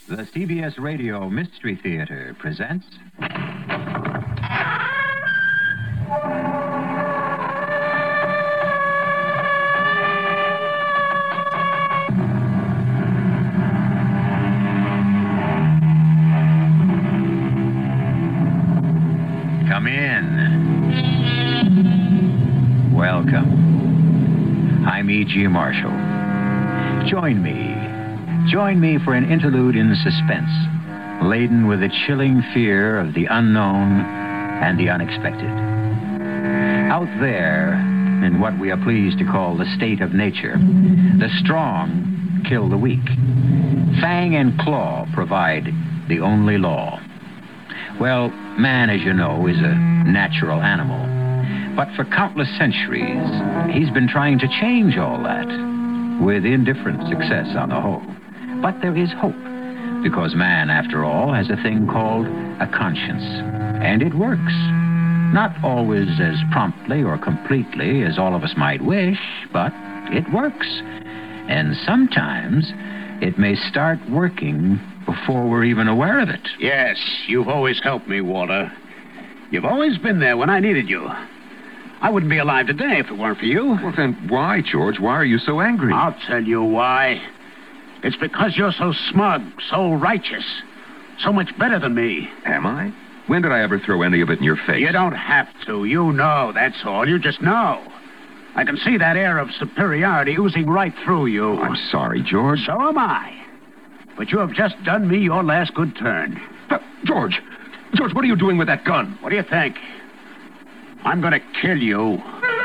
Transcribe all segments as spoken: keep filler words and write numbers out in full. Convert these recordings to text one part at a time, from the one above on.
The C B S Radio Mystery Theater presents... Come in. Welcome. I'm E G. Marshall. Join me. Join me for an interlude in suspense, laden with the chilling fear of the unknown and the unexpected. Out there, in what we are pleased to call the state of nature, the strong kill the weak. Fang and claw provide the only law. Well, man, as you know, is a natural animal. But for countless centuries, he's been trying to change all that, with indifferent success on the whole. But there is hope, because man, after all, has a thing called a conscience. And it works. Not always as promptly or completely as all of us might wish, but it works. And sometimes it may start working before we're even aware of it. Yes, you've always helped me, Walter. You've always been there when I needed you. I wouldn't be alive today if it weren't for you. Well, then why, George? Why are you so angry? I'll tell you why. It's because you're so smug, so righteous, so much better than me. Am I? When did I ever throw any of it in your face? You don't have to. You know, that's all. You just know. I can see that air of superiority oozing right through you. I'm sorry, George. So am I. But you have just done me your last good turn. Uh, George! George, what are you doing with that gun? What do you think? I'm going to kill you.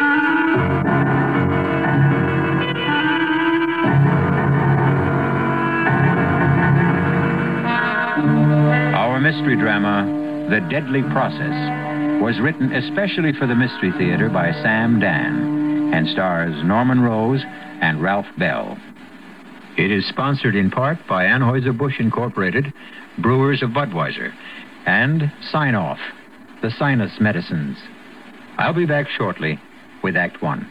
Our mystery drama, The Deadly Process, was written especially for the Mystery Theater by Sam Dan and stars Norman Rose and Ralph Bell. It is sponsored in part by Anheuser-Busch Incorporated, Brewers of Budweiser, and Sign Off, the sinus medicines. I'll be back shortly with Act One.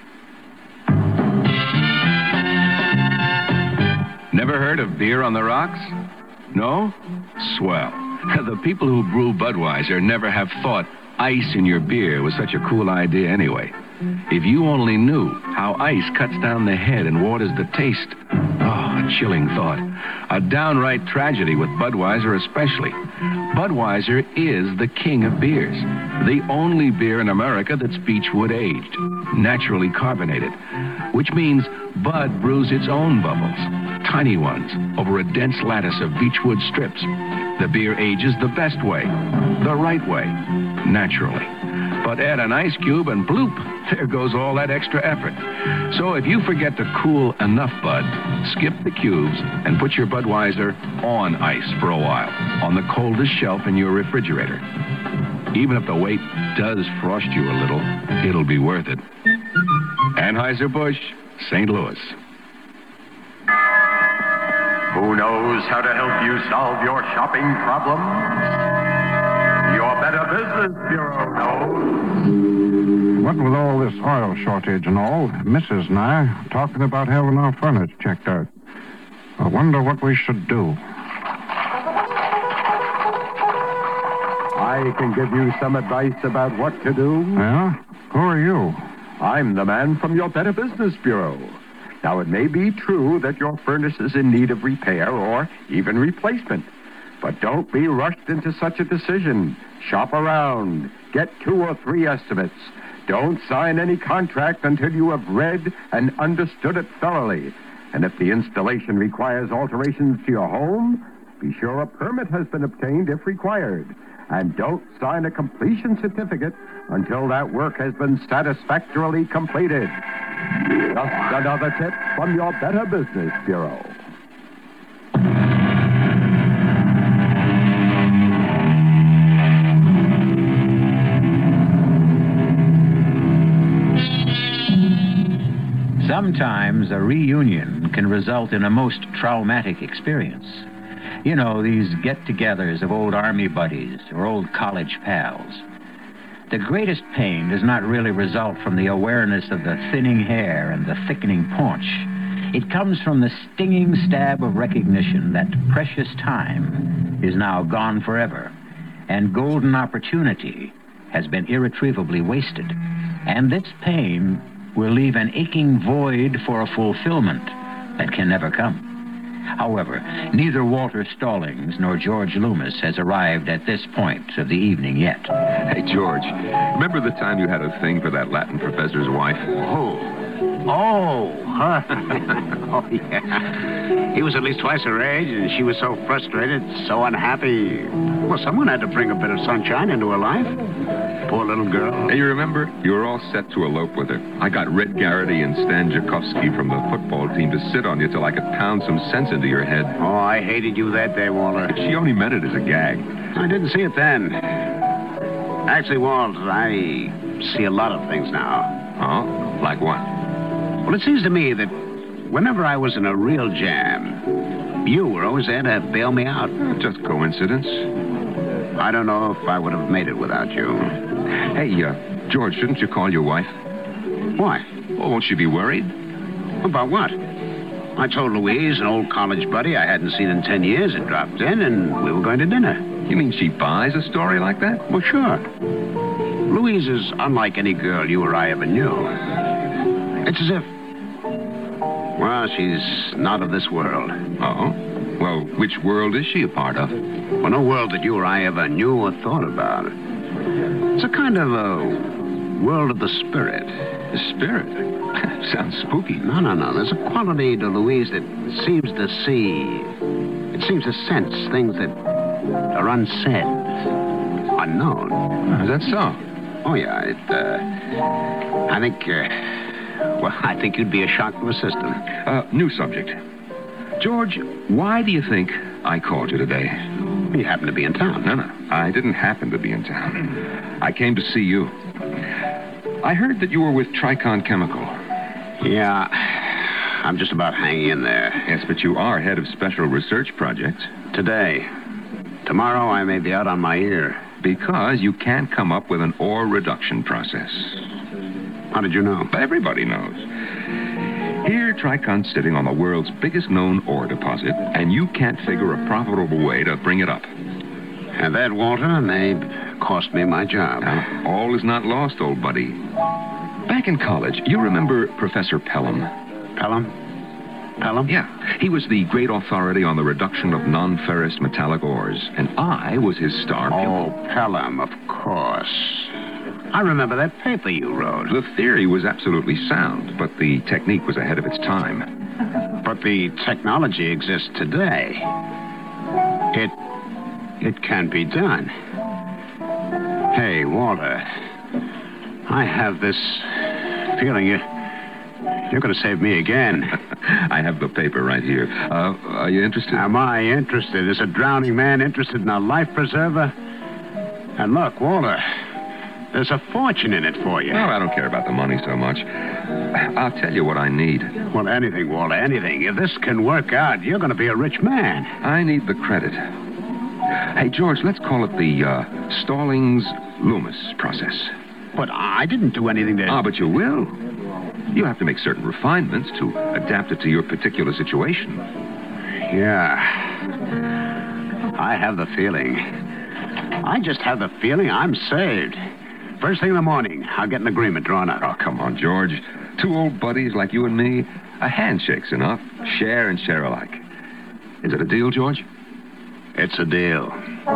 Never heard of beer on the rocks? No? Swell. The people who brew Budweiser never have thought ice in your beer was such a cool idea anyway. If you only knew how ice cuts down the head and waters the taste. Oh, a chilling thought. A downright tragedy with Budweiser especially. Budweiser is the king of beers. The only beer in America that's beechwood aged, naturally carbonated, which means Bud brews its own bubbles, tiny ones, over a dense lattice of beechwood strips. The beer ages the best way, the right way, naturally. But add an ice cube and bloop, there goes all that extra effort. So if you forget to cool enough Bud, skip the cubes and put your Budweiser on ice for a while, on the coldest shelf in your refrigerator. Even if the wait does frost you a little, it'll be worth it. Anheuser-Busch, Saint Louis. Who knows how to help you solve your shopping problems? Your Better Business Bureau knows. What with all this oil shortage and all, Missus and I are talking about having our furnace checked out. I wonder what we should do. I can give you some advice about what to do. Yeah? Who are you? I'm the man from your Better Business Bureau. Now, it may be true that your furnace is in need of repair or even replacement. But don't be rushed into such a decision. Shop around. Get two or three estimates. Don't sign any contract until you have read and understood it thoroughly. And if the installation requires alterations to your home, be sure a permit has been obtained if required. And don't sign a completion certificate until that work has been satisfactorily completed. Just another tip from your Better Business Bureau. Sometimes a reunion can result in a most traumatic experience. You know, these get-togethers of old army buddies or old college pals. The greatest pain does not really result from the awareness of the thinning hair and the thickening paunch. It comes from the stinging stab of recognition that precious time is now gone forever, and golden opportunity has been irretrievably wasted. And this pain will leave an aching void for a fulfillment that can never come. However, neither Walter Stallings nor George Loomis has arrived at this point of the evening yet. Hey, George, remember the time you had a thing for that Latin professor's wife? Oh. Oh. Huh? Oh, yeah. He was at least twice her age, and she was so frustrated, so unhappy. Well, someone had to bring a bit of sunshine into her life. Poor little girl. Hey, you remember? You were all set to elope with her. I got Red Garrity and Stan Jakowski from the football team to sit on you till I could pound some sense into your head. Oh, I hated you that day, Walter. She only meant it as a gag. I didn't see it then. Actually, Walt, I see a lot of things now. Oh? Like what? Well, it seems to me that whenever I was in a real jam, you were always there to bail me out. Just coincidence. I don't know if I would have made it without you. Hey, uh, George, shouldn't you call your wife? Why? Well, won't she be worried? About what? I told Louise, an old college buddy I hadn't seen in ten years, had dropped in, and we were going to dinner. You mean she buys a story like that? Well, sure. Louise is unlike any girl you or I ever knew. It's as if... Well, she's not of this world. Oh? Well, which world is she a part of? Well, no world that you or I ever knew or thought about. It's a kind of a world of the spirit. The spirit? Sounds spooky. No, no, no. There's a quality to Louise that seems to see. It seems to sense things that are unsaid, unknown. Oh, is that so? Oh, yeah. It, uh, I think, uh, well, I think you'd be a shock to the system. Uh, new subject. George, why do you think I called you today? You happen to be in town. No, no. I didn't happen to be in town. I came to see you. I heard that you were with Tricon Chemical. Yeah, I'm just about hanging in there. Yes, but you are head of special research projects. Today. Tomorrow I may be out on my ear. Because you can't come up with an ore reduction process. How did you know? Everybody knows. Here, Tricon's sitting on the world's biggest known ore deposit, and you can't figure a profitable way to bring it up. And that, Walter, may cost me my job. Now, all is not lost, old buddy. Back in college, you remember Professor Pelham? Pelham? Pelham? Yeah. He was the great authority on the reduction of non-ferrous metallic ores, and I was his star pupil. Oh, Pelham, of course. I remember that paper you wrote. The theory was absolutely sound, but the technique was ahead of its time. But the technology exists today. It... it can be done. Hey, Walter, I have this feeling you, you're going to save me again. I have the paper right here. Uh, are you interested? Am I interested? Is a drowning man interested in a life preserver? And look, Walter, there's a fortune in it for you. Oh, I don't care about the money so much. I'll tell you what I need. Well, anything, Walter, anything. If this can work out, you're going to be a rich man. I need the credit. Hey, George, let's call it the uh, Stallings-Loomis process. But I didn't do anything to... Ah, but you will. You have to make certain refinements to adapt it to your particular situation. Yeah. I have the feeling. I just have the feeling I'm saved. First thing in the morning, I'll get an agreement drawn up. Oh, come on, George. Two old buddies like you and me, a handshake's enough. Share and share alike. Is it a deal, George? It's a deal.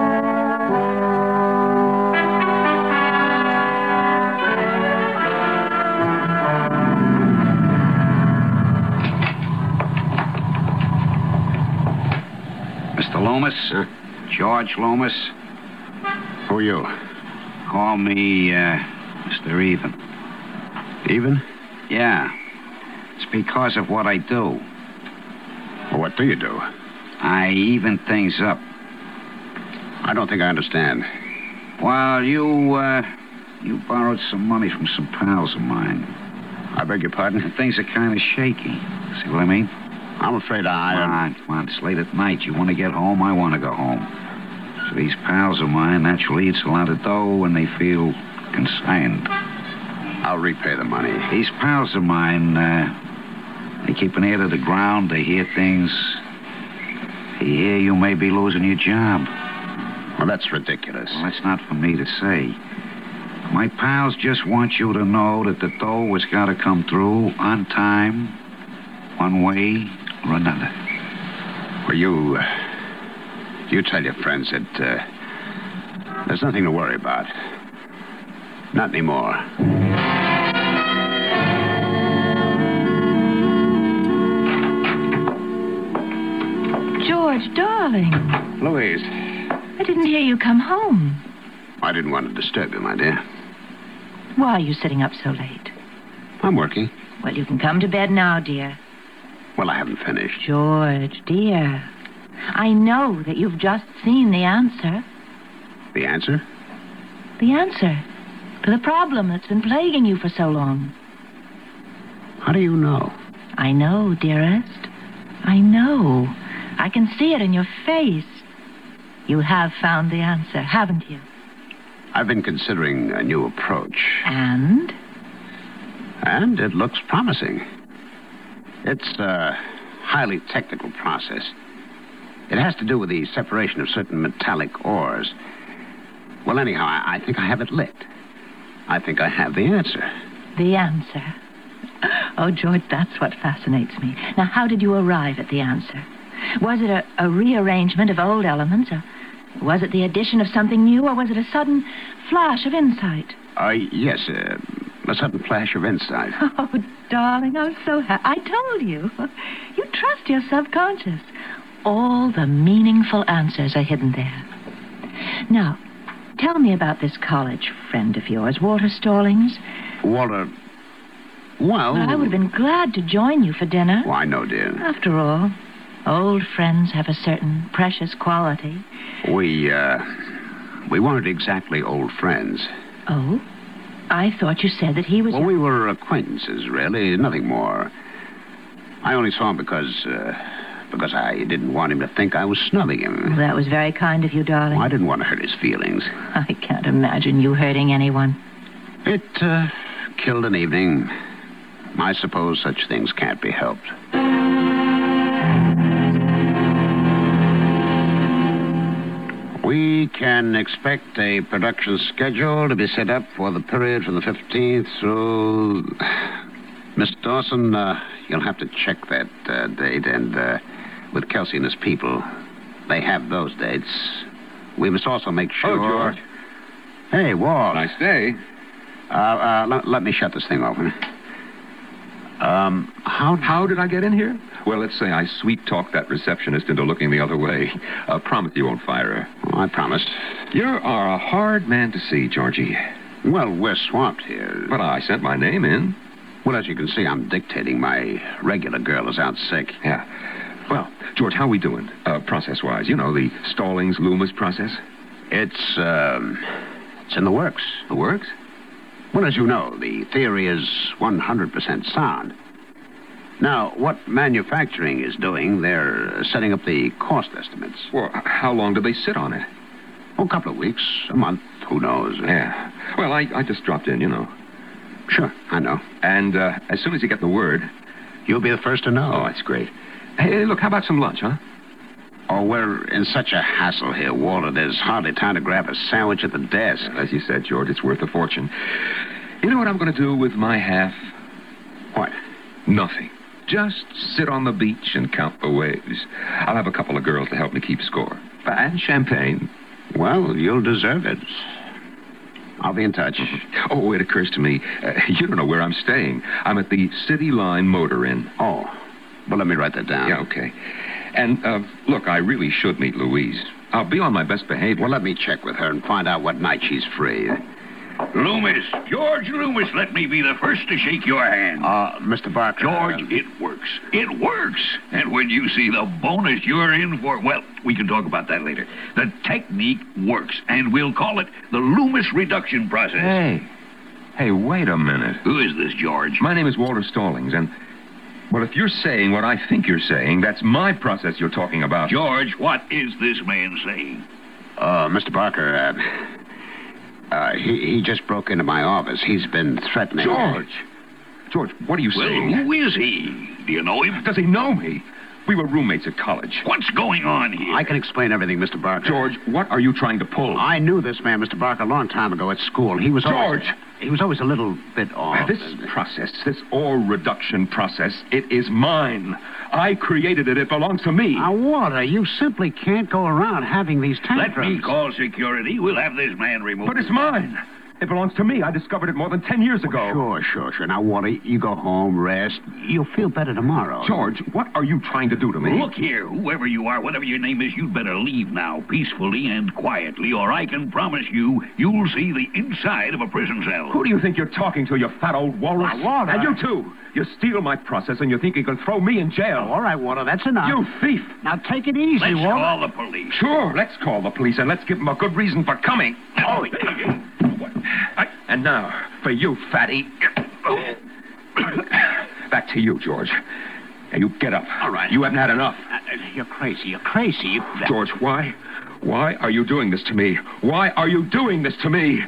Mister Loomis? Huh? George Loomis? Who are you? Call me, uh, Mister Even. Even? Yeah. It's because of what I do. Well, what do you do? I even things up. I don't think I understand. Well, you, uh, you borrowed some money from some pals of mine. I beg your pardon? And things are kind of shaky. See what I mean? I'm afraid I... Come on, come on. It's late at night. You want to get home, I want to go home. So these pals of mine, naturally, it's a lot of dough, and they feel concerned. I'll repay the money. These pals of mine, uh, they keep an ear to the ground. They hear things. They hear you may be losing your job. Well, that's ridiculous. Well, that's not for me to say. My pals just want you to know that the dough has got to come through on time, one way or another. Well, you... Uh, you tell your friends that uh, there's nothing to worry about. Not anymore. George, darling. Louise. I didn't hear you come home. I didn't want to disturb you, my dear. Why are you sitting up so late? I'm working. Well, you can come to bed now, dear. Well, I haven't finished. George, dear. I know that you've just seen the answer. The answer? The answer to the problem that's been plaguing you for so long. How do you know? I know, dearest. I know. I can see it in your face. You have found the answer, haven't you? I've been considering a new approach. And? And it looks promising. It's a highly technical process. It has to do with the separation of certain metallic ores. Well, anyhow, I, I think I have it licked. I think I have the answer. The answer? Oh, George, that's what fascinates me. Now, how did you arrive at the answer? Was it a, a rearrangement of old elements, or was it the addition of something new, or was it a sudden flash of insight? Uh, yes, uh, a sudden flash of insight. Oh, darling, I'm so happy. I told you. You trust your subconscious. All the meaningful answers are hidden there. Now, tell me about this college friend of yours, Walter Stallings. Walter... Well... well I would have been glad to join you for dinner. Oh, I know, dear. After all, old friends have a certain precious quality. We, uh... we weren't exactly old friends. Oh? I thought you said that he was... Well, we were acquaintances, really. Nothing more. I only saw him because, uh... because I didn't want him to think I was snubbing him. Well, that was very kind of you, darling. Well, I didn't want to hurt his feelings. I can't imagine you hurting anyone. It, uh, killed an evening. I suppose such things can't be helped. We can expect a production schedule to be set up for the period from the fifteenth through... Miss Dawson, uh, you'll have to check that uh, date, and uh, with Kelsey and his people, they have those dates. We must also make sure... Oh, George. Hey, Walt. Nice day. Uh, uh, let, let me shut this thing off. Um, how... How did I get in here? Well, let's say I sweet-talked that receptionist into looking the other way. Uh, promise you won't fire her. Oh, I promised. You are a hard man to see, Georgie. Well, we're swamped here. But I sent my name in. Well, as you can see, I'm dictating. My regular girl is out sick. Yeah. Well, George, how we doing, uh, process-wise? You know, the Stallings-Loomis process? It's, um... it's in the works. The works? Well, as you know, the theory is one hundred percent sound. Now, what manufacturing is doing, they're setting up the cost estimates. Well, how long do they sit on it? Oh, a couple of weeks, a month, who knows? Yeah. Well, I, I just dropped in, you know. Sure, I know. And uh, as soon as you get the word... You'll be the first to know. Oh, that's great. Hey, look, how about some lunch, huh? Oh, we're in such a hassle here, Walter. There's hardly time to grab a sandwich at the desk. As you said, George, it's worth a fortune. You know what I'm going to do with my half? What? Nothing. Just sit on the beach and count the waves. I'll have a couple of girls to help me keep score. And champagne. Well, you'll deserve it. I'll be in touch. Oh, it occurs to me, uh, you don't know where I'm staying. I'm at the City Line Motor Inn. Oh, well, let me write that down. Yeah, okay. And, uh, look, I really should meet Louise. I'll be on my best behavior. Well, let me check with her and find out what night she's free. Loomis, George Loomis, let me be the first to shake your hand. Uh, Mister Barker. George, it works. It works. And when you see the bonus you're in for, well, we can talk about that later. The technique works, and we'll call it the Loomis reduction process. Hey. Hey, wait a minute. Who is this, George? My name is Walter Stallings, and... well, if you're saying what I think you're saying, that's my process you're talking about. George, what is this man saying? Uh, Mister Barker, uh... Uh, he, he just broke into my office. He's been threatening... George! George, what are you Well, saying? who is he? Do you know him? Does he know me? We were roommates at college. What's going on here? I can explain everything, Mister Barker. George, what are you trying to pull? I knew this man, Mister Barker, a long time ago at school. He was always- George! He was always a little bit off. This process, this ore reduction process, it is mine. I created it. It belongs to me. Now, Walter, you simply can't go around having these tantrums. Let me call security. We'll have this man removed. But it's mine. It belongs to me. I discovered it more than ten years ago. Sure, sure, sure. Now, Walter, you go home, rest. You'll feel better tomorrow. George, what are you trying to do to me? Look here, whoever you are, whatever your name is, you'd better leave now, peacefully and quietly, or I can promise you, you'll see the inside of a prison cell. Who do you think you're talking to, you fat old walrus? Now, Walter. And you, too. You steal my process and you think you can throw me in jail. All right, Walter, that's enough. You thief. Now, take it easy, Let's Walter. call the police. Sure, let's call the police and let's give them a good reason for coming. Oh, What? I- And now, for you, fatty. Back to you, George. Now, you get up. All right. You haven't had enough. Uh, you're crazy. You're crazy. You... George, why? Why are you doing this to me? Why are you doing this to me?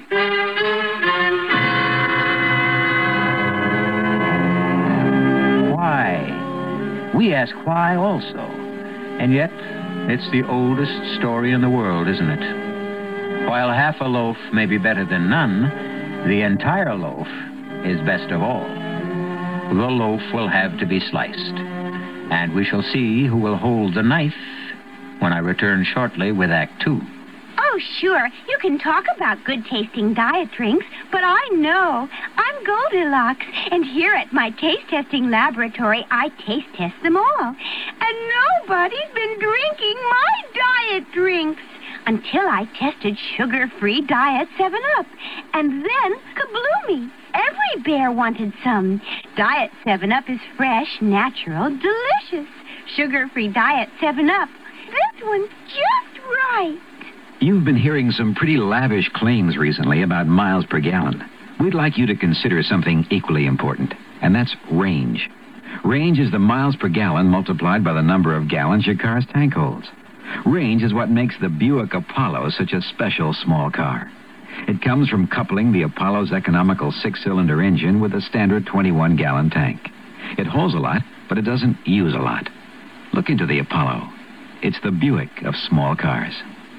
Why? We ask why also. And yet, it's the oldest story in the world, isn't it? While half a loaf may be better than none, the entire loaf is best of all. The loaf will have to be sliced. And we shall see who will hold the knife when I return shortly with Act Two. Oh, sure. You can talk about good-tasting diet drinks, but I know. I'm Goldilocks, and here at my taste-testing laboratory, I taste-test them all. And nobody's been drinking my diet drinks until I tested sugar-free Diet seven up. And then, kabloomy, every bear wanted some. Diet seven up is fresh, natural, delicious. Sugar-free Diet seven up. This one's just right. You've been hearing some pretty lavish claims recently about miles per gallon. We'd like you to consider something equally important, and that's range. Range is the miles per gallon multiplied by the number of gallons your car's tank holds. Range is what makes the Buick Apollo such a special small car. It comes from coupling the Apollo's economical six-cylinder engine with a standard twenty-one gallon tank. It holds a lot, but it doesn't use a lot. Look into the Apollo. It's the Buick of small cars.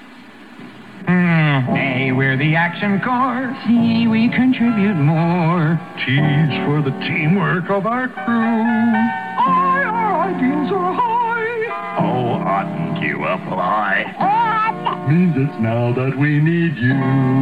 Mm, hey, we're the Action Corps. See, we contribute more. T's for the teamwork of our crew. Aye, our ideals are high. Oh, oughtn't you apply? Means it's now that we need you.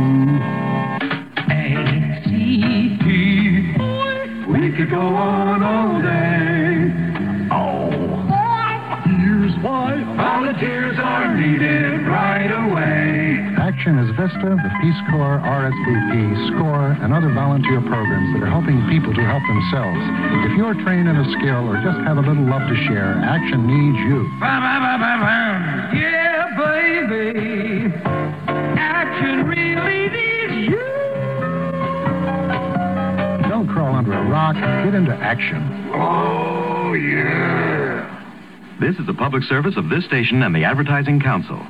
A, C, D. We could go on all day. Oh. Here's why volunteers are needed right away. Action is VISTA, the Peace Corps, R S V P, SCORE, and other volunteer programs that are helping people to help themselves. If you're trained in a skill or just have a little love to share, Action needs you. Bam, bam, bam, bam, bam. Yeah, baby. Action really needs you. Don't crawl under a rock. Get into action. Oh, yeah. This is a public service of this station and the Advertising Council.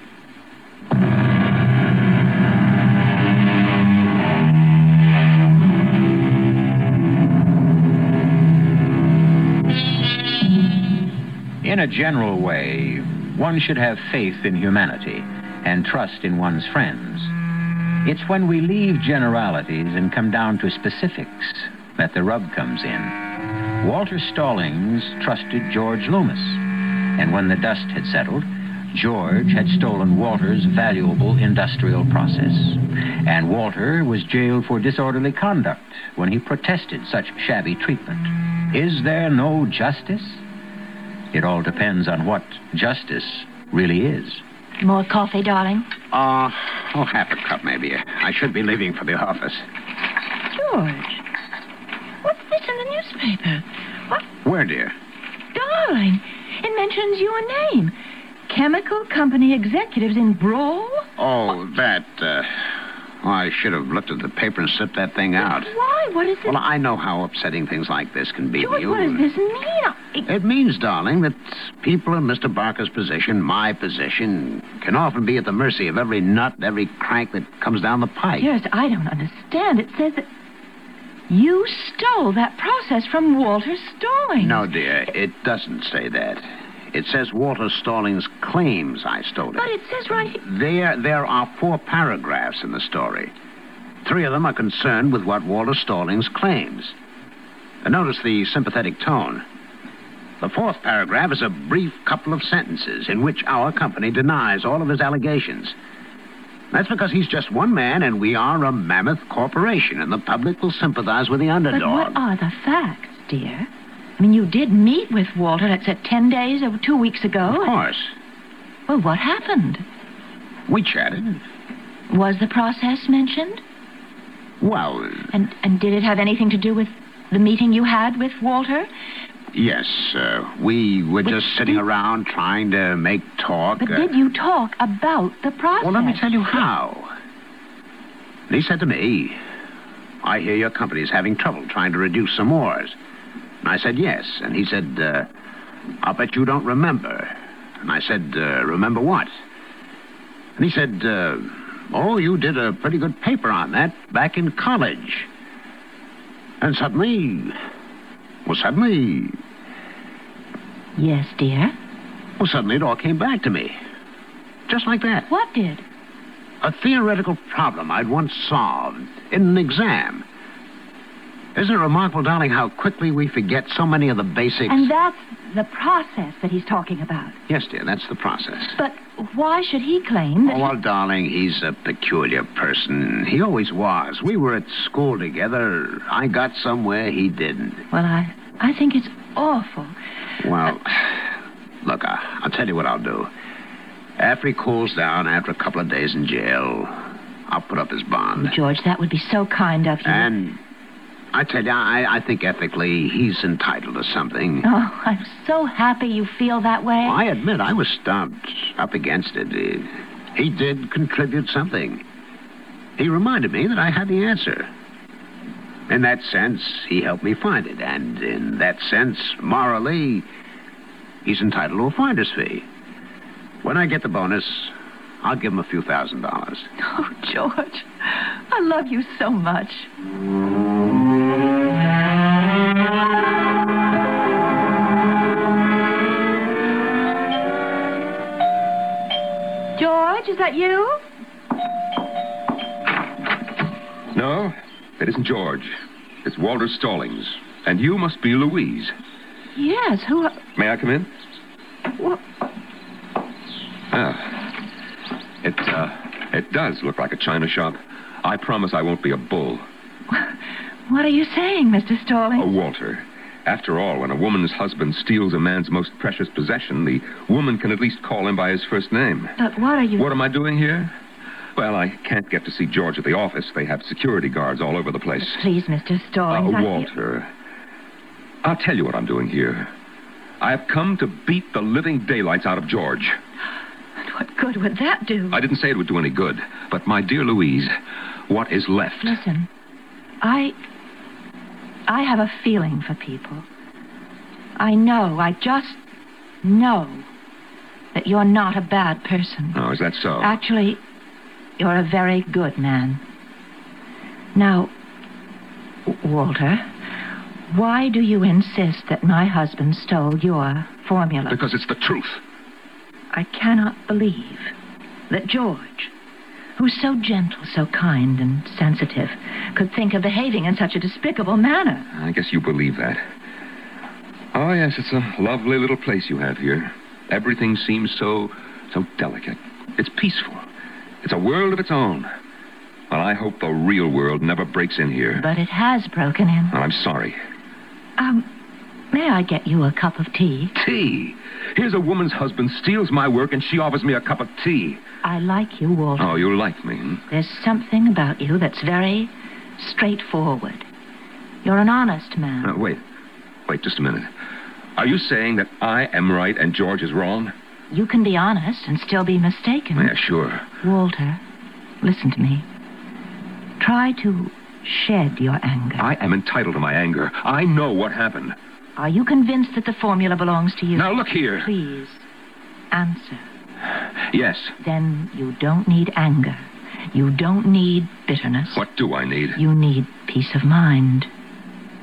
In a general way, one should have faith in humanity and trust in one's friends. It's when we leave generalities and come down to specifics that the rub comes in. Walter Stallings trusted George Loomis, and when the dust had settled, George had stolen Walter's valuable industrial process, and Walter was jailed for disorderly conduct when he protested such shabby treatment. Is there no justice? It all depends on what justice really is. More coffee, darling? Uh, oh, half a cup, maybe. I should be leaving for the office. George, what's this in the newspaper? What? Where, dear? Darling, it mentions your name. Chemical company executives in brawl? Oh, that, uh... Oh, I should have looked at the paper and slipped that thing out. Why? What is it? Well, I know how upsetting things like this can be to George, you. what does this mean? It... It means, darling, that people in Mister Barker's position, my position, can often be at the mercy of every nut, every crank that comes down the pike. Yes, I don't understand. It says that You stole that process from Walter Stallings. No, dear, it doesn't say that. It says Walter Stallings claims I stole it. But it says right... There, there are four paragraphs in the story. Three of them are concerned with what Walter Stallings claims. And notice the sympathetic tone. The fourth paragraph is a brief couple of sentences in which our company denies all of his allegations. That's because he's just one man, and we are a mammoth corporation, and the public will sympathize with the underdog. But what are the facts, dear? I mean, you did meet with Walter, let's say, ten days or two weeks ago. Of course. Well, what happened? We chatted. Was the process mentioned? Well... And, and did it have anything to do with the meeting you had with Walter? Yes, uh, we were But just sitting did- around trying to make talk. But uh, did you talk about the process? Well, let me tell you how. And he said to me, I hear your company's having trouble trying to reduce some ores. And I said, yes. And he said, uh, I'll bet you don't remember. And I said, uh, remember what? And he said, uh, oh, you did a pretty good paper on that back in college. And suddenly, well, suddenly, Yes, dear. well, suddenly it all came back to me. Just like that. What did? A theoretical problem I'd once solved in an exam. Isn't it remarkable, darling, how quickly we forget so many of the basics? And that's the process that he's talking about. Yes, dear, that's the process. But why should he claim that Oh, well, darling, he's a peculiar person. He always was. We were at school together. I got somewhere he didn't. he... Well, I, I think it's awful. Well, look, I, I'll tell you what I'll do. After he cools down, after a couple of days in jail, I'll put up his bond. George, that would be so kind of you. And I tell you, I, I think ethically he's entitled to something. Oh, I'm so happy you feel that way. I admit I was stumped up against it. He, he did contribute something. He reminded me that I had the answer. In that sense, he helped me find it. And in that sense, morally, he's entitled to a finder's fee. When I get the bonus, I'll give him a few thousand dollars. Oh, George, I love you so much. George, is that you? No, it isn't George. It's Walter Stallings. And you must be Louise. Yes, who... May I come in? What? Ah. It, uh, it does look like a china shop. I promise I won't be a bull. What are you saying, Mister Stallings? Oh, Walter. After all, when a woman's husband steals a man's most precious possession, the woman can at least call him by his first name. But what are you... What am I doing here? Well, I can't get to see George at the office. They have security guards all over the place. Please, Mister Stallings, Uh, I... Walter, I'll tell you what I'm doing here. I have come to beat the living daylights out of George. What good would that do? I didn't say it would do any good. But, my dear Louise, what is left? Listen, I... I have a feeling for people. I know, I just know that you're not a bad person. Oh, is that so? Actually, you're a very good man. Now, W- Walter, why do you insist that my husband stole your formula? Because it's the truth. I cannot believe that George, who's so gentle, so kind and sensitive, could think of behaving in such a despicable manner. I guess you believe that. Oh, yes, it's a lovely little place you have here. Everything seems so, so delicate. It's peaceful. It's a world of its own. Well, I hope the real world never breaks in here. But it has broken in. Well, I'm sorry. Um, may I get you a cup of tea? Tea? Here's a woman's husband steals my work and she offers me a cup of tea. I like you, Walter. Oh, you like me, hmm? There's something about you that's very straightforward. You're an honest man. Uh, wait. Wait just a minute. Are you saying that I am right and George is wrong? You can be honest and still be mistaken. Yeah, sure. Walter, listen to me. Try to shed your anger. I am entitled to my anger. I know what happened. Are you convinced that the formula belongs to you? Now, look here. Please, answer. Yes. Then you don't need anger. You don't need bitterness. What do I need? You need peace of mind.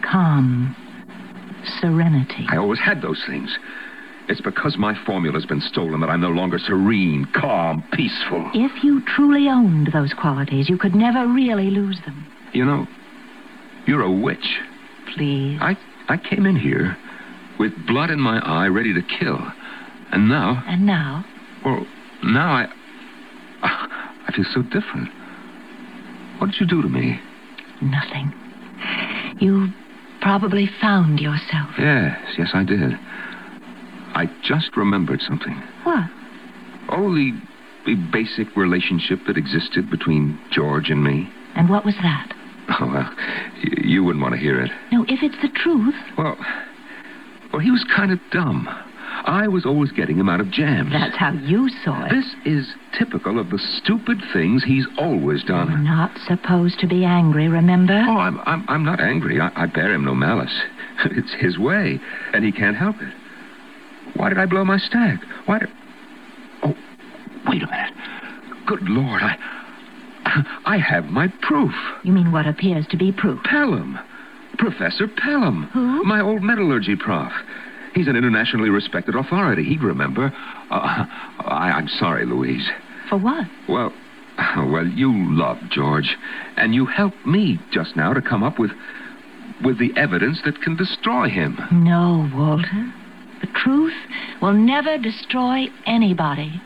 calm, serenity. I always had those things. It's because my formula's been stolen that I'm no longer serene, calm, peaceful. If you truly owned those qualities, you could never really lose them. You know, you're a witch. Please. I, I came in here with blood in my eye, ready to kill. And now... And now? Well, now I... I feel so different. What did you do to me? Nothing. You probably found yourself. Yes, yes, I did. I just remembered something. What? Oh, the, the basic relationship that existed between George and me. And what was that? Oh, well, you, you wouldn't want to hear it. No, if it's the truth. Well, well, he was kind of dumb. I was always getting him out of jams. That's how you saw it. This is typical of the stupid things he's always done. You're not supposed to be angry, remember? Oh, I'm I'm, I'm not angry. I, I bear him no malice. It's his way, and he can't help it. Why did I blow my stag? Why did... Oh, wait a minute. Good Lord, I... I have my proof. You mean what appears to be proof? Pelham. Professor Pelham. Who? My old metallurgy prof. He's an internationally respected authority. He'd remember. Uh, I, I'm sorry, Louise. For what? Well, well, you love George, and you helped me just now to come up with, with the evidence that can destroy him. No, Walter. The truth will never destroy anybody.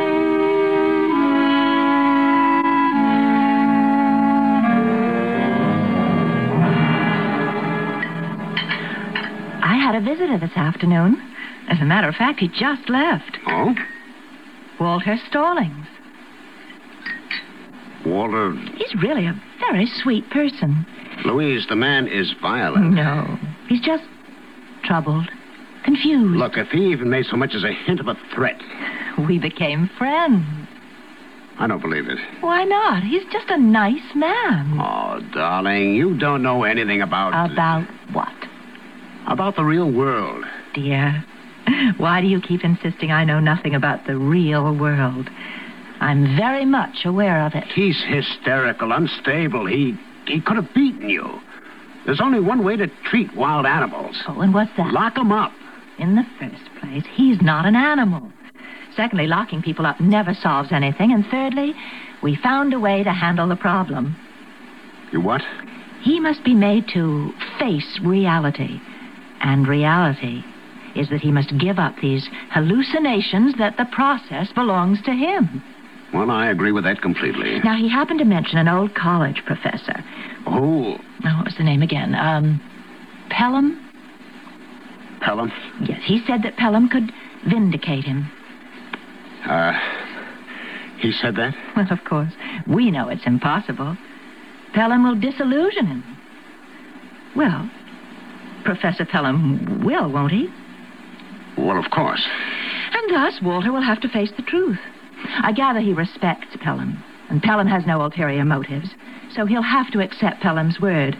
I had a visitor this afternoon. As a matter of fact, he just left. Oh? Walter Stallings. Walter... He's really a very sweet person. Louise, the man is violent. No. He's just troubled, confused. Look, if he even made so much as a hint of a threat... We became friends. I don't believe it. Why not? He's just a nice man. Oh, darling, you don't know anything about... About what? About the real world. Dear, why do you keep insisting I know nothing about the real world? I'm very much aware of it. He's hysterical, unstable. He he could have beaten you. There's only one way to treat wild animals. Oh, and what's that? Lock them up. In the first place, he's not an animal. Secondly, locking people up never solves anything. And thirdly, we found a way to handle the problem. You what? He must be made to face reality. And reality is that he must give up these hallucinations that the process belongs to him. Well, I agree with that completely. Now, he happened to mention an old college professor. Who? Oh, what was the name again? Um, Pelham? Pelham? Yes, he said that Pelham could vindicate him. Uh, he said that? Well, of course. We know it's impossible. Pelham will disillusion him. Well, Professor Pelham will, won't he? Well, of course. And thus, Walter will have to face the truth. I gather he respects Pelham, and Pelham has no ulterior motives, so he'll have to accept Pelham's word.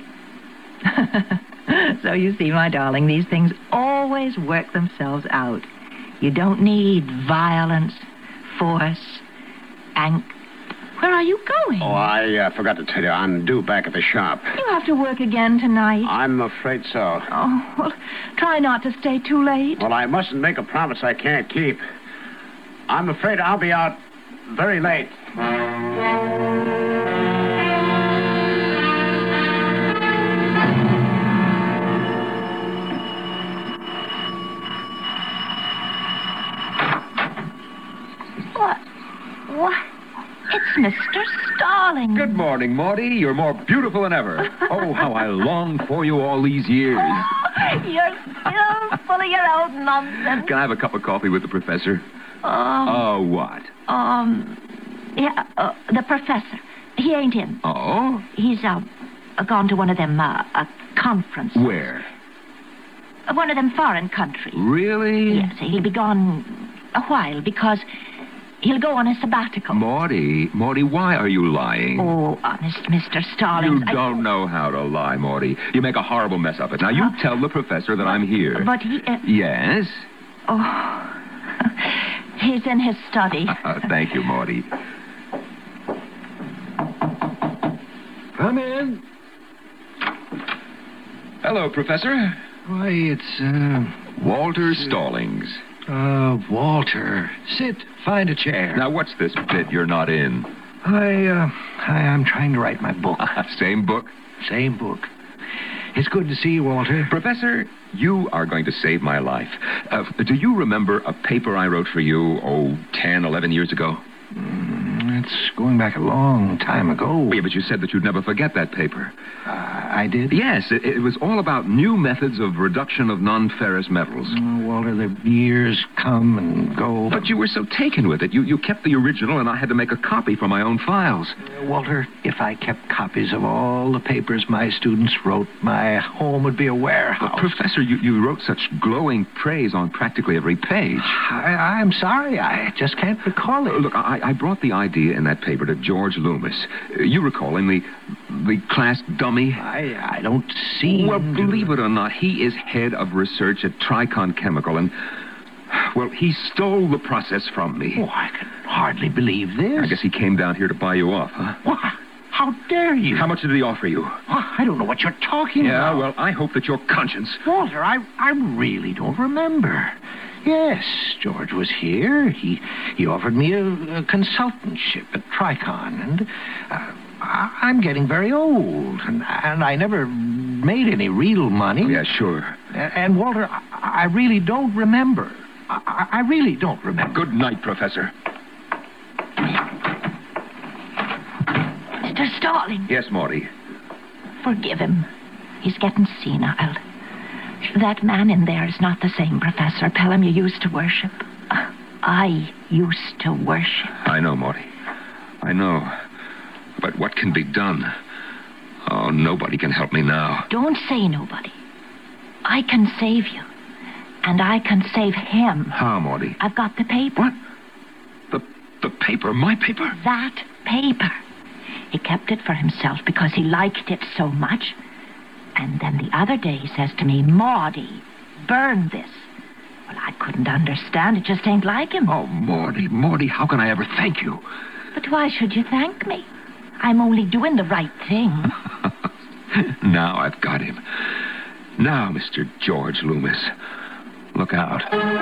So you see, my darling, these things always work themselves out. You don't need violence, force, and... Where are you going? Oh, I uh, forgot to tell you. I'm due back at the shop. You have to work again tonight. I'm afraid so. Oh, well, try not to stay too late. Well, I mustn't make a promise I can't keep. I'm afraid I'll be out very late. What? What? It's Mister Stallings. Good morning, Maudie. You're more beautiful than ever. Oh, how I longed for you all these years. Oh, you're still full of your own nonsense. Can I have a cup of coffee with the professor? Um, Oh, what? um, yeah, uh, the professor. He ain't in. Oh? He's, uh, gone to one of them, uh, uh conferences. Where? Uh, One of them foreign countries. Really? Yes, he'll be gone a while because he'll go on a sabbatical. Maudie, Maudie, why are you lying? Oh, honest, Mister Stallings. You don't know how to lie, Maudie. You make a horrible mess of it. Now, you Uh, tell the professor that I'm here. But he... Uh, Yes? oh, he's in his study. Uh, thank you, Maudie. Come in. Hello, Professor. Why, it's, uh... Walter Stallings. Uh, Walter. Sit. Find a chair. Now, what's this bit you're not in? I, uh... I, I'm trying to write my book. Same book? Same book. It's good to see you, Walter. Professor, you are going to save my life. Uh, do you remember a paper I wrote for you, oh, ten, eleven years ago? Mm, it's going back a long time ago. Yeah, but you said that you'd never forget that paper. Uh, I did? Yes, it, it was all about new methods of reduction of non-ferrous metals. Oh, Walter, the years come and go. But you were so taken with it. You, you kept the original, and I had to make a copy for my own files. Uh, Walter, if I kept copies of all the papers my students wrote, my home would be a warehouse. But Professor, you, you wrote such glowing praise on practically every page. I, I'm sorry. I just can't recall it. Look, I, I brought the idea in that paper to George Loomis. Uh, you recall him, the, the class dummy? I, I don't see... Well, believe it or not, he is head of research at Tricon Chemical, and, well, he stole the process from me. Oh, I can hardly believe this. I guess he came down here to buy you off, huh? What? How dare you? How much did he offer you? Oh, I don't know what you're talking yeah, about. Yeah, well, I hope that your conscience... Walter, I, I really don't remember. Yes, George was here. He he offered me a, a consultantship at Tricon, and uh, I, I'm getting very old, and, and I never made any real money. Yeah, sure. And, and Walter, I, I really don't remember. I, I really don't remember. Good night, Professor. Mister Stallings. Yes, Morty. Forgive him. He's getting senile. That man in there is not the same Professor Pelham you used to worship. I used to worship. I know, Morty. I know. But what can be done? Oh, nobody can help me now. Don't say nobody. I can save you. And I can save him. How, Morty? I've got the paper. What? The, the paper? My paper? That paper. He kept it for himself because he liked it so much. And then the other day he says to me, Maudie, burn this. Well, I couldn't understand. It just ain't like him. Oh, Maudie, Maudie, how can I ever thank you? But why should you thank me? I'm only doing the right thing. Now I've got him. Now, Mister George Loomis, look out.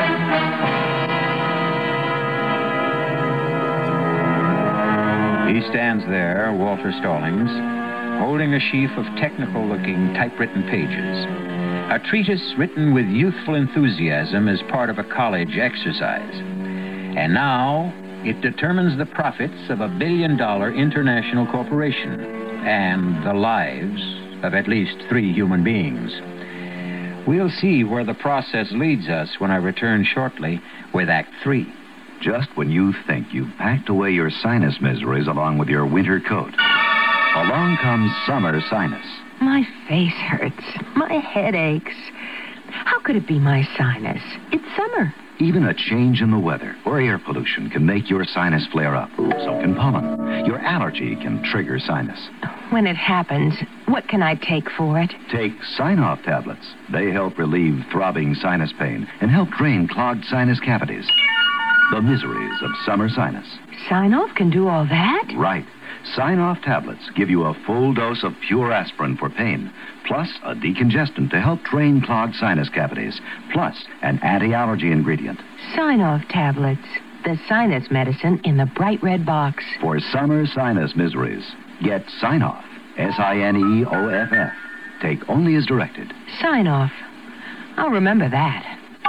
He stands there, Walter Stallings, holding a sheaf of technical-looking typewritten pages. A treatise written with youthful enthusiasm as part of a college exercise. And now it determines the profits of a billion-dollar international corporation and the lives of at least three human beings. We'll see where the process leads us when I return shortly with Act Three. Just when you think you've packed away your sinus miseries along with your winter coat, along comes summer sinus. My face hurts. My head aches. How could it be my sinus? It's summer. Even a change in the weather or air pollution can make your sinus flare up. So can pollen. Your allergy can trigger sinus. When it happens, what can I take for it? Take Sign-Off tablets. They help relieve throbbing sinus pain and help drain clogged sinus cavities. The miseries of summer sinus. Sign-Off can do all that? Right. Sign-Off tablets give you a full dose of pure aspirin for pain, plus a decongestant to help drain clogged sinus cavities, plus an anti-allergy ingredient. Sign-Off tablets. The sinus medicine in the bright red box. For summer sinus miseries, get Sign-Off. S I N E O F F. Take only as directed. Sign-Off. I'll remember that.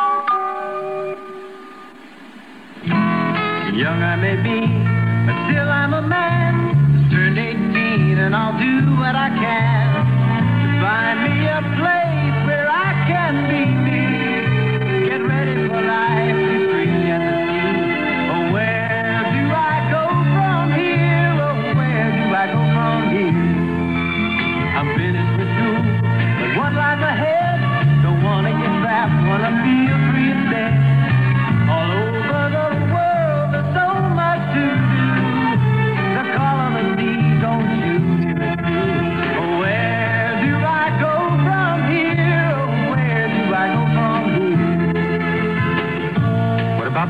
Young I may be, but still I'm a man. Just turned eighteen and I'll do what I can to find me a place where I can be me. Get ready for life, be free and to see. Oh, where do I go from here? Oh, where do I go from here? I'm finished with school, but what lies ahead? Don't wanna get trapped, wanna feel free instead. All over the world, there's so much to do. They're calling me, don't you hear it too? Oh, where do I go from here? Oh, where do I go from here?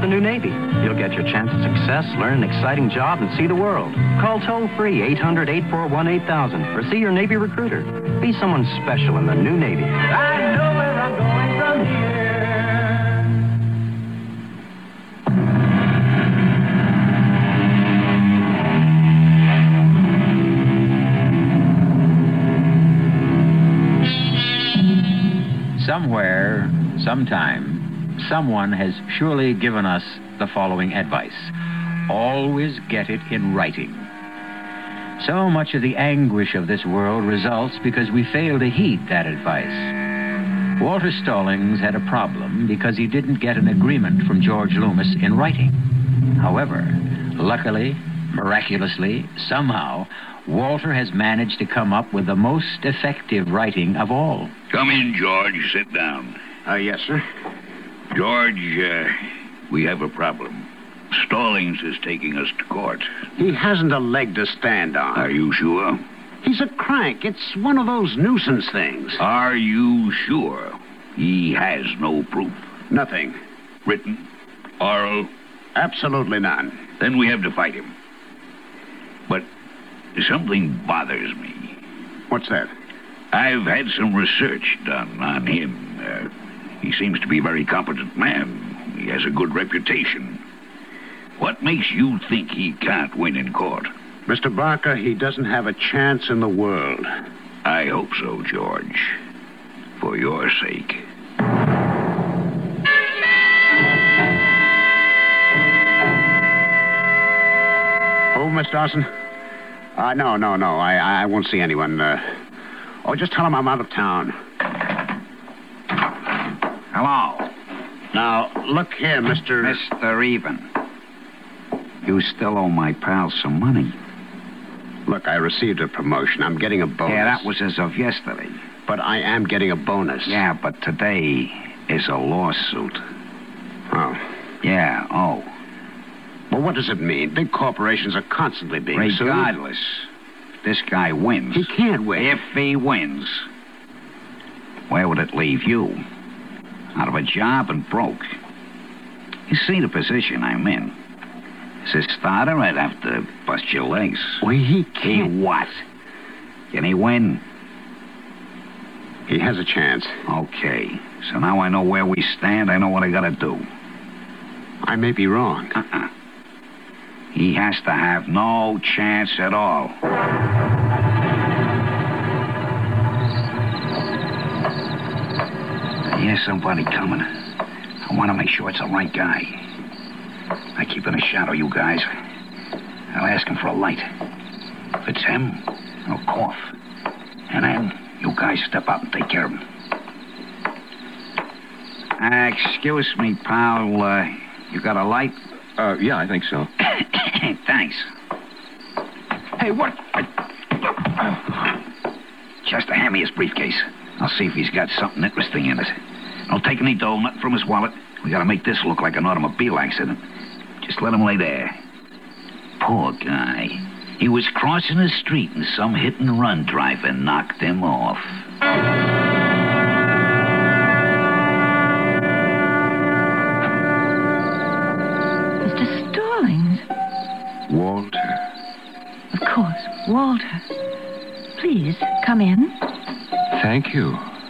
the new Navy. You'll get your chance at success, learn an exciting job, and see the world. Call toll-free eight hundred, eight four one, eight thousand or see your Navy recruiter. Be someone special in the new Navy. I know where I'm going from here. Somewhere, sometime, someone has surely given us the following advice. Always get it in writing. So much of the anguish of this world results because we fail to heed that advice. Walter Stallings had a problem because he didn't get an agreement from George Loomis in writing. However, luckily, miraculously, somehow, Walter has managed to come up with the most effective writing of all. Come in, George. Sit down. Uh, yes, sir. George, uh, we have a problem. Stallings is taking us to court. He hasn't a leg to stand on. Are you sure? He's a crank. It's one of those nuisance things. Are you sure? He has no proof. Nothing. Written? Oral? Absolutely none. Then we have to fight him. But something bothers me. What's that? I've had some research done on him. Uh, he seems to be a very competent man. He has a good reputation. What makes you think he can't win in court? Mister Barker, he doesn't have a chance in the world. I hope so, George. For your sake. Oh, Miss Dawson? Uh, no, no, no. I, I won't see anyone. Uh, oh, just tell him I'm out of town. Hello. Now, look here, Mister Mister Even. You still owe my pal some money. Look, I received a promotion. I'm getting a bonus. Yeah, that was as of yesterday. But I am getting a bonus. Yeah, but today is a lawsuit. Oh. Yeah, oh. Well, what does it mean? Big corporations are constantly being sued. Regardless, if this guy wins... He can't win. If he wins, where would it leave you? Out of a job and broke. You see the position I'm in. As a starter, I'd have to bust your legs. Well, he can't. He what? Can he win? He has a chance. Okay. So now I know where we stand. I know what I gotta do. I may be wrong. Uh-uh. He has to have no chance at all. I hear somebody coming. I want to make sure it's the right guy. I keep in the shadow, you guys. I'll ask him for a light. If it's him, I'll cough. And then you guys step out and take care of him. Uh, excuse me, pal. Uh, you got a light? Uh, yeah, I think so. Thanks. Hey, what? Chester, hand me his briefcase. I'll see if he's got something interesting in it. Don't take any dough, nothing from his wallet. We gotta make this look like an automobile accident. Just let him lay there. Poor guy. He was crossing the street and some hit-and-run driver knocked him off. Mister Stallings. Walter. Of course, Walter. Please, come in. Thank you.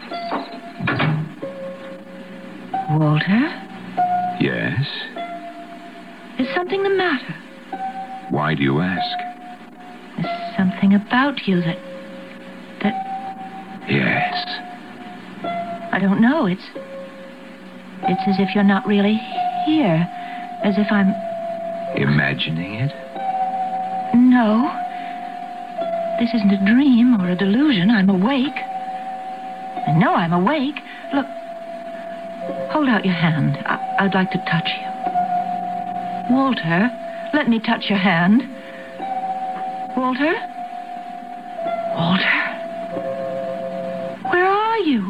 Walter? Yes? Is something the matter? Why do you ask? There's something about you that... that... Yes. I don't know. It's... It's as if you're not really here. As if I'm... Imagining it? No. This isn't a dream or a delusion. I'm awake. I know I'm awake. Look. Hold out your hand. I- I'd like to touch you. Walter, let me touch your hand. Walter? Walter? Where are you?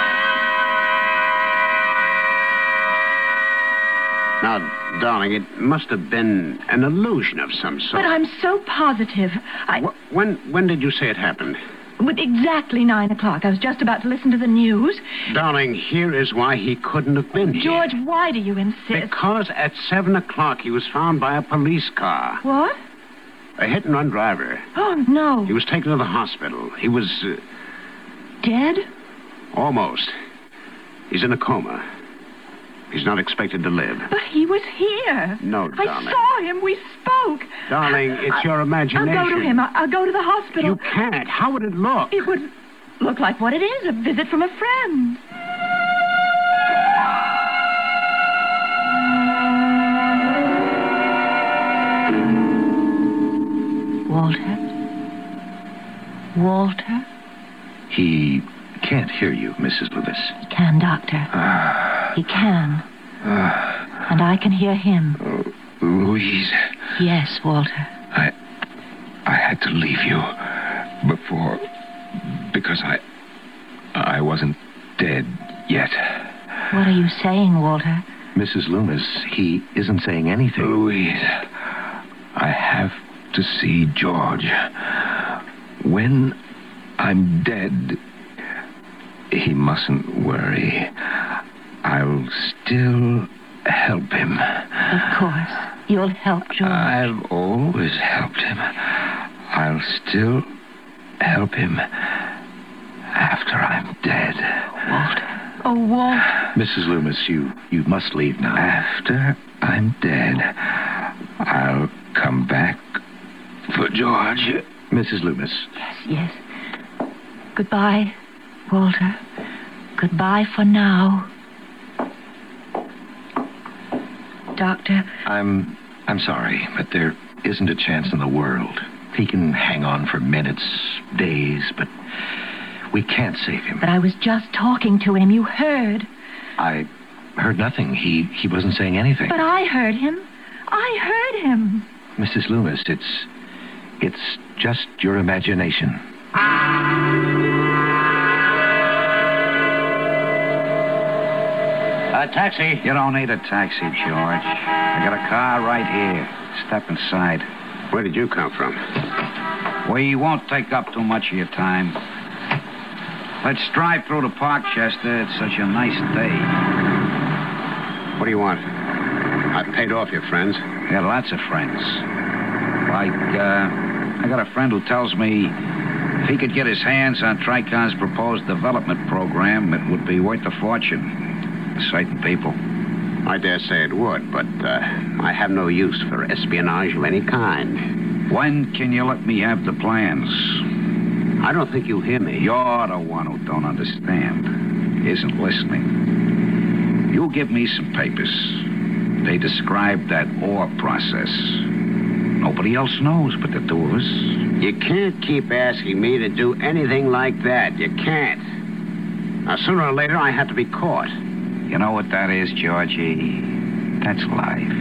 Now, darling, it must have been an illusion of some sort. But I'm so positive. I... Wh- When when did you say it happened? With exactly nine o'clock. I was just about to listen to the news. Darling, here is why he couldn't have been here. George, why do you insist? Because at seven o'clock he was found by a police car. What? A hit-and-run driver. Oh, no. He was taken to the hospital. He was... Uh, Dead? Almost. He's in a coma. He's not expected to live. But he was here. No, darling. I saw him. We spoke. Darling, it's I, your imagination. I'll go to him. I'll, I'll go to the hospital. You can't. How would it look? It would look like what it is, a visit from a friend. Walter? Walter? He can't hear you, Missus Loomis. He can, Doctor. Uh, he can. Uh, and I can hear him. Uh, Louise. Yes, Walter. I... I had to leave you before... because I... I wasn't dead yet. What are you saying, Walter? Missus Loomis, he isn't saying anything. Louise, I have to see George. When I'm dead, he mustn't worry. I'll still help him. Of course. You'll help George. I've always helped him. I'll still help him after I'm dead. Walter. Oh, Walter. Missus Loomis, you, you must leave now. After I'm dead, I'll come back for George. Missus Loomis. Yes, yes. Goodbye, Walter. Goodbye for now. Doctor. I'm I'm sorry, but there isn't a chance in the world. He can hang on for minutes, days, but we can't save him. But I was just talking to him. You heard. I heard nothing. He he wasn't saying anything. But I heard him. I heard him. Missus Loomis, it's it's just your imagination. A taxi. You don't need a taxi, George. I got a car right here. Step inside. Where did you come from? We won't take up too much of your time. Let's drive through the park, Chester. It's such a nice day. What do you want? I've paid off your friends. I got lots of friends. Like, uh, I got a friend who tells me if he could get his hands on Tricon's proposed development program, it would be worth a fortune. Certain people. I dare say it would, but uh, I have no use for espionage of any kind. When can you let me have the plans? I don't think you hear me. You're the one who don't understand. Isn't listening. You give me some papers. They describe that ore process. Nobody else knows but the two of us. You can't keep asking me to do anything like that. You can't. Now, sooner or later, I have to be caught. You know what that is, Georgie? That's life.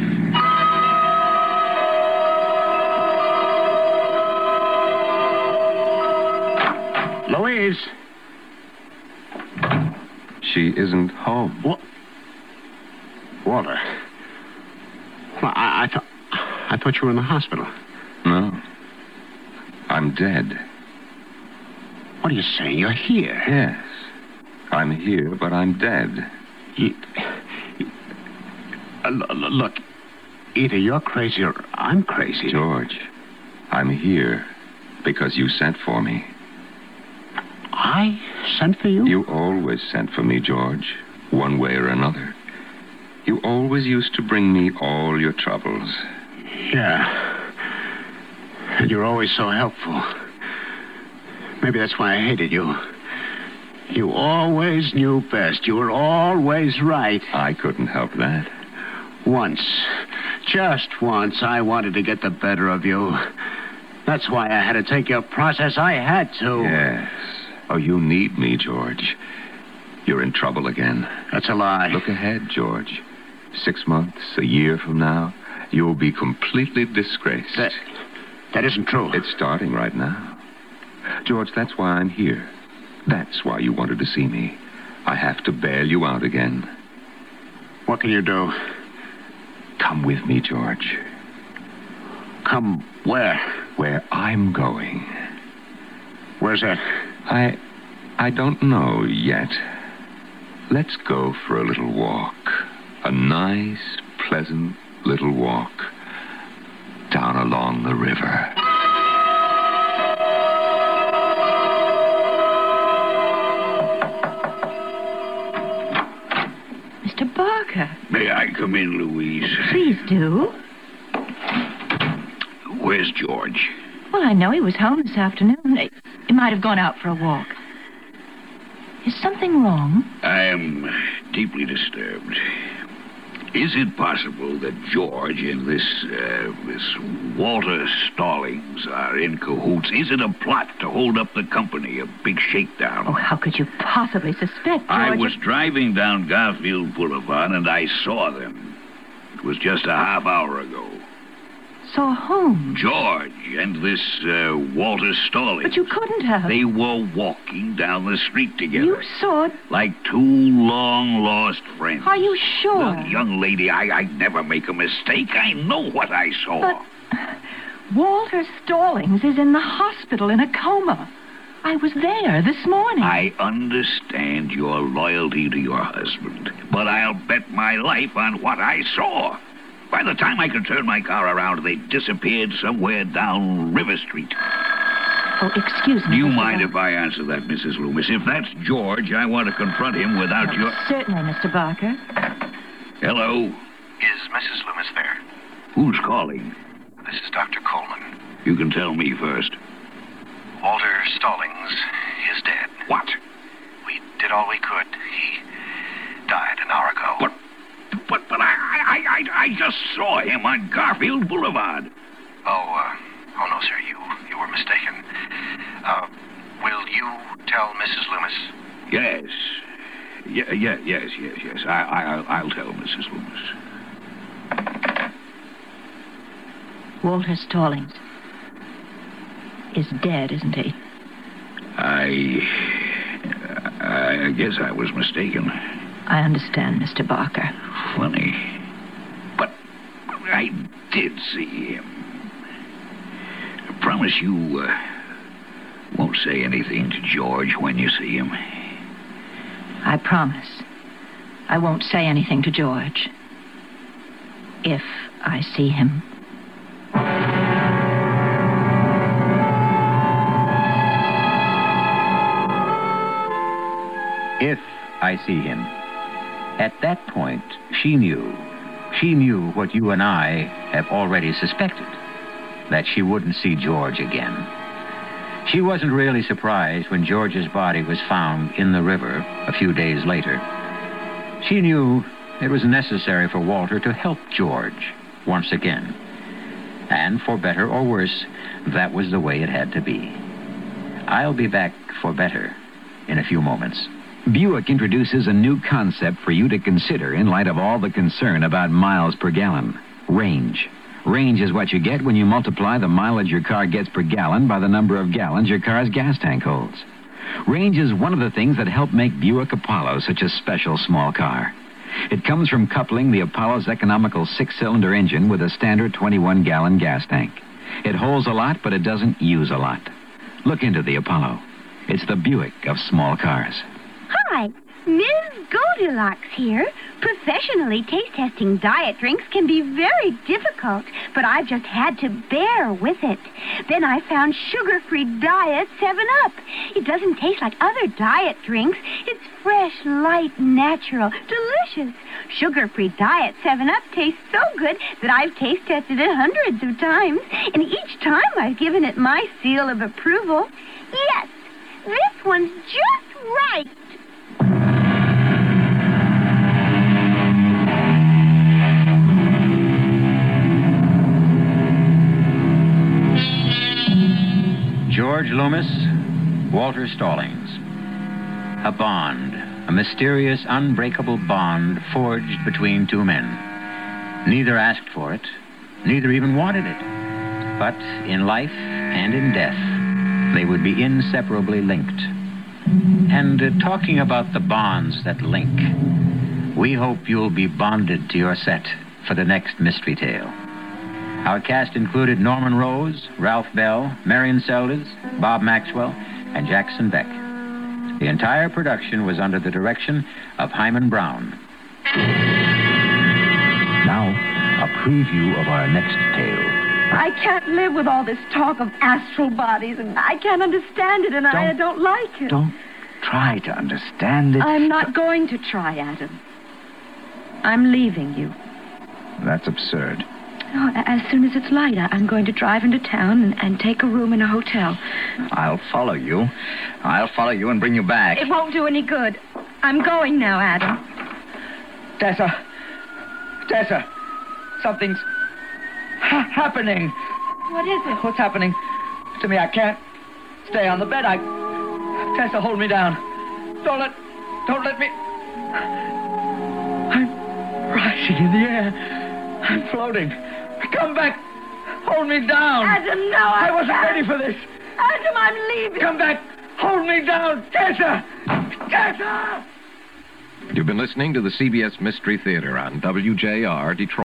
Louise! She isn't home. What? Walter. Well, I, I thought... I thought you were in the hospital. No. I'm dead. What are you saying? You're here? Yes. I'm here, but I'm dead. You, you, uh, look, either you're crazy or I'm crazy. George, I'm here because you sent for me. I sent for you? You always sent for me, George, one way or another. You always used to bring me all your troubles. Yeah. And you're always so helpful. Maybe that's why I hated you. You always knew best. You were always right. I couldn't help that. Once, just once, I wanted to get the better of you. That's why I had to take your process. I had to. Yes. Oh, you need me, George. You're in trouble again. That's a lie. Look ahead, George. Six months, a year from now, you'll be completely disgraced. That, that isn't true. It's starting right now. George, that's why I'm here. That's why you wanted to see me. I have to bail you out again. What can you do? Come with me, George. Come where? Where I'm going. Where's that? I... I don't know yet. Let's go for a little walk. A nice, pleasant little walk down along the river. Mister Barker. May I come in, Louise? Please do. Where's George? Well, I know he was home this afternoon. He might have gone out for a walk. Is something wrong? I am deeply disturbed. Is it possible that George and this, uh, this Walter Stallings are in cahoots? Is it a plot to hold up the company, a big shakedown? Oh, how could you possibly suspect George? I was driving down Garfield Boulevard and I saw them. It was just a half hour ago. Saw whom? George and this uh, Walter Stallings. But you couldn't have. They were walking down the street together. You saw it? Like two long-lost friends. Are you sure? Look, young lady, I, I never make a mistake. I know what I saw. But Walter Stallings is in the hospital in a coma. I was there this morning. I understand your loyalty to your husband, but I'll bet my life on what I saw. By the time I could turn my car around, they disappeared somewhere down River Street. Oh, excuse me. Do you Mister mind Barker? if I answer that, Missus Loomis? If that's George, I want to confront him without your... Certainly, Mister Barker. Hello? Is Missus Loomis there? Who's calling? This is Doctor Coleman. You can tell me first. Walter Stallings is dead. What? We did all we could. He died an hour ago. But... But, but I, I, I, I just saw him on Garfield Boulevard. Oh, uh, oh no, sir, you, you were mistaken. Uh, will you tell Missus Loomis? Yes. Yeah, yeah, yes, yes, yes. I, I, I'll, I'll tell Missus Loomis. Walter Stallings is dead, isn't he? I, I guess I was mistaken. I understand, Mister Barker. Funny. But I did see him. I promise you uh, won't say anything to George when you see him. I promise. I won't say anything to George. If I see him. If I see him. At that point, she knew. She knew what you and I have already suspected, that she wouldn't see George again. She wasn't really surprised when George's body was found in the river a few days later. She knew it was necessary for Walter to help George once again. And for better or worse, that was the way it had to be. I'll be back for better in a few moments. Buick introduces a new concept for you to consider in light of all the concern about miles per gallon. Range. Range is what you get when you multiply the mileage your car gets per gallon by the number of gallons your car's gas tank holds. Range is one of the things that help make Buick Apollo such a special small car. It comes from coupling the Apollo's economical six-cylinder engine with a standard twenty-one gallon gas tank. It holds a lot, but it doesn't use a lot. Look into the Apollo. It's the Buick of small cars. Hi, Miz Goldilocks here. Professionally taste-testing diet drinks can be very difficult, but I've just had to bear with it. Then I found sugar-free Diet seven up. It doesn't taste like other diet drinks. It's fresh, light, natural, delicious. Sugar-free Diet seven up tastes so good that I've taste-tested it hundreds of times, and each time I've given it my seal of approval. Yes, this one's just right. George Loomis, Walter Stallings. A bond, a mysterious, unbreakable bond forged between two men. Neither asked for it, neither even wanted it. But in life and in death, they would be inseparably linked. And uh, talking about the bonds that link, we hope you'll be bonded to your set for the next mystery tale. Our cast included Norman Rose, Ralph Bell, Marion Seldes, Bob Maxwell, and Jackson Beck. The entire production was under the direction of Hyman Brown. Now, a preview of our next tale. I can't live with all this talk of astral bodies, and I can't understand it, and I don't like it. Don't try to understand it. I'm not going to try, Adam. I'm leaving you. That's absurd. Oh, as soon as it's light, I- I'm going to drive into town and, and take a room in a hotel. I'll follow you. I'll follow you and bring you back. It won't do any good. I'm going now, Adam. Tessa. Tessa. Something's ha- happening. What is it? What's happening to me? I can't stay on the bed. I... Tessa, hold me down. Don't let... Don't let me... I'm rising in the air. I'm floating. Come back. Hold me down. Adam, no, I I wasn't can't. ready for this. Adam, I'm leaving. Come back. Hold me down. Tessa. Tessa! You've been listening to the C B S Mystery Theater on W J R Detroit.